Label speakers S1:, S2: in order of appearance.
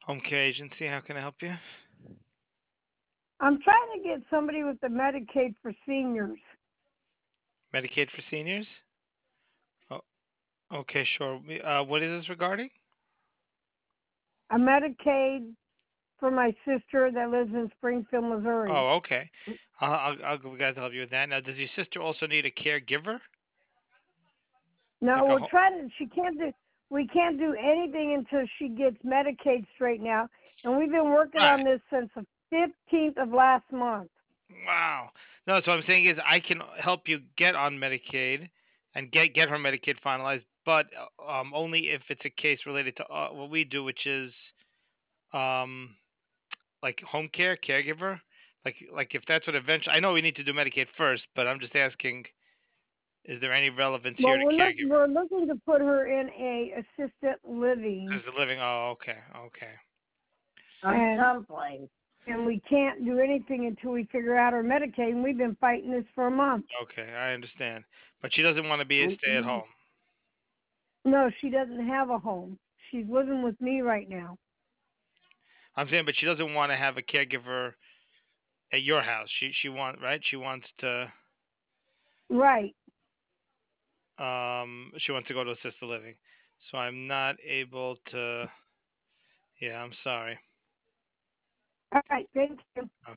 S1: Home care agency. How can I help you?
S2: I'm trying to get somebody with the Medicaid for seniors.
S1: Medicaid for seniors. Oh, okay, sure. What is this regarding?
S2: A Medicaid for my sister that lives in Springfield, Missouri.
S1: Oh, okay. I'll be glad to help you with that. Now, does your sister also need a caregiver?
S2: No,
S1: Like a
S2: we're trying to. She can't do. We can't do anything until she gets Medicaid straightened out, and we've been working
S1: right.
S2: on this since the 15th of last month.
S1: Wow. No, so what I'm saying is I can help you get on Medicaid and get her Medicaid finalized, but only if it's a case related to what we do, which is um like home care, caregiver. Like if that's what eventually I know we need to do Medicaid first, but I'm just asking, is there any relevance here
S2: Well,
S1: to
S2: we're
S1: caregiver?
S2: looking to put her in a assisted living,
S1: As the living. Oh, okay, okay,
S2: and someplace. And we can't do anything until we figure out her Medicaid. And we've been fighting this for a month.
S1: okay. I understand, but she doesn't want to be a stay at home.
S2: No, she doesn't have a home. She's living with me right now.
S1: I'm saying, but she doesn't want to have a caregiver at your house. She want right.
S2: Right.
S1: She wants to go to assisted living. So I'm not able to. Yeah, I'm sorry.
S2: All right. Thank you.
S1: Okay.